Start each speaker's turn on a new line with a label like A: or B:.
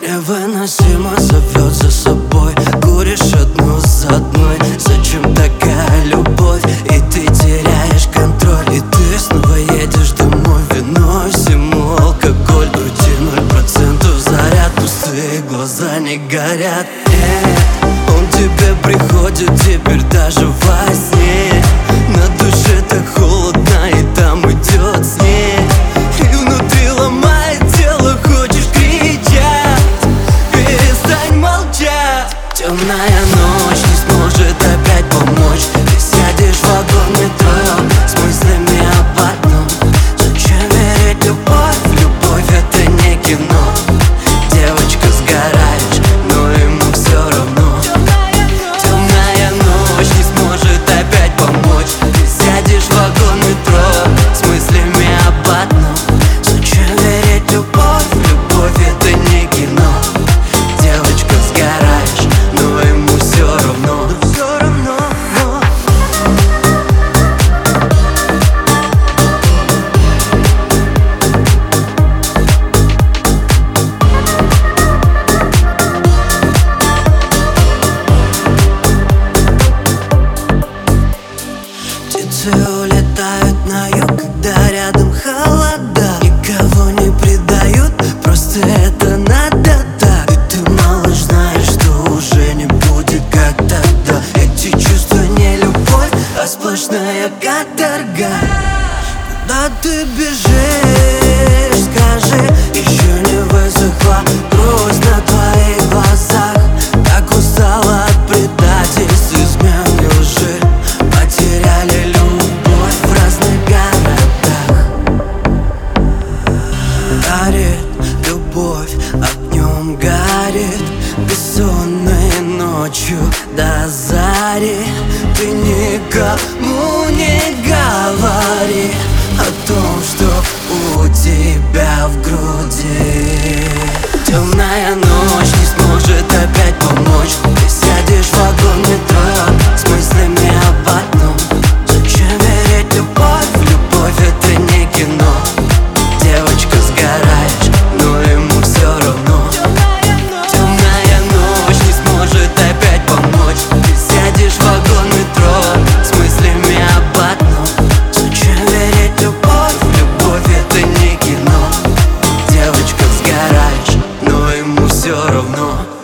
A: Невыносимо зовет за собой. Куришь одну за одной. Зачем такая любовь? И ты теряешь контроль. И ты снова едешь домой. Вино всему алкоголь. В груди 0% заряд. Пустые глаза не горят. Нет, он тебе приходит теперь даже во сне. На душе так холодно, и там идет снег. И внутри ломает тело, хочешь кричать. Перестань молчать. Темная ночь не сможет опять помочь. Ты сядешь в вагон метро с мыслями об одном. Зачем верить любовь? Любовь это не кино. Девочка, сгораешь, но ему все равно. Темная ночь не сможет опять помочь. Ты сядешь в вагон метро с мыслями об одном. Зачем верить любовь? Любовь это не кино. Девочка, сгораешь, но ему все равно. Птицы улетают на юг, когда рядом холода. Никого не предают, просто это надо так. И ты, малыш, знаешь, что уже не будет как тогда. Эти чувства не любовь, а сплошная каторга. Куда ты бежишь, скажи? Еще не высохла грусть на твоих глазах. Так устала от предательств, измен и лжи. Потеряли любовь в разных городах. Горит любовь, огнем горит. Бессонной ночью до зари. Ты никому не говори о том, что у тебя в груди. Темная ночь не сможет опять помочь. Ты сядешь в вагон метро с мыслями об одном. Зачем верить любовь? Любовь это не кино. Девочка, сгораешь, но ему все равно. Темная ночь не сможет опять помочь. Ты сядешь в вагон метро с мыслями об одном. Зачем верить любовь? Любовь это не кино. Девочка, сгораешь, но ему все равно.